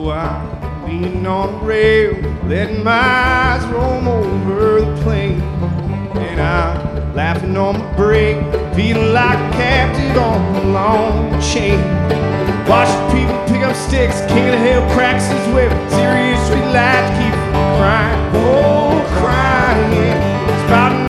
I'm leaning on a rail, letting my eyes roam over the plain. And I'm laughing on my break, feeling like a captive on a long chain. Watching people pick up sticks, king of the hill cracks his whip, serious street lights keep from crying. Oh,